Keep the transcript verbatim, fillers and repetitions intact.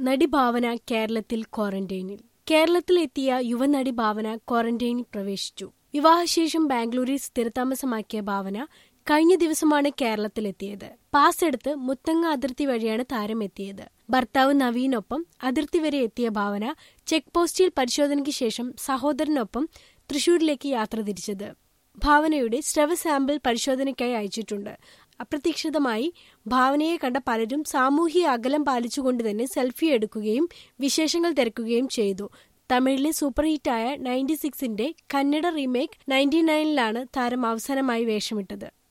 നടി ഭാവന കേരളത്തിൽ ക്വാറന്റൈനിൽ. കേരളത്തിലെത്തിയ യുവനടി ഭാവന ക്വാറന്റൈനിൽ പ്രവേശിച്ചു. വിവാഹശേഷം ബാംഗ്ലൂരിൽ സ്ഥിരതാമസമാക്കിയ ഭാവന കഴിഞ്ഞ ദിവസമാണ് കേരളത്തിലെത്തിയത്. പാസ് എടുത്ത് മുത്തങ്ങ അതിർത്തി വഴിയാണ് താരം എത്തിയത്. ഭർത്താവ് നവീനൊപ്പം അതിർത്തി വരെ എത്തിയ ഭാവന ചെക്ക് പോസ്റ്റിൽ പരിശോധനയ്ക്ക് ശേഷം സഹോദരനൊപ്പം തൃശൂരിലേക്ക് യാത്ര തിരിച്ചത്. ഭാവനയുടെ സ്രവ സാമ്പിൾ പരിശോധനയ്ക്കായി അയച്ചിട്ടുണ്ട്. അപ്രതീക്ഷിതമായി ഭാവനയെ കണ്ട പലരും സാമൂഹിക അകലം പാലിച്ചുകൊണ്ട് തന്നെ സെൽഫി എടുക്കുകയും വിശേഷങ്ങൾ തിരക്കുകയും ചെയ്തു. തമിഴിലെ സൂപ്പർ ഹിറ്റായ നയൻറ്റി സിക്സിന്റെ കന്നഡ റീമേക്ക് നയൻറ്റി നയനിലാണ് താരം അവസാനമായി വേഷമിട്ടത്.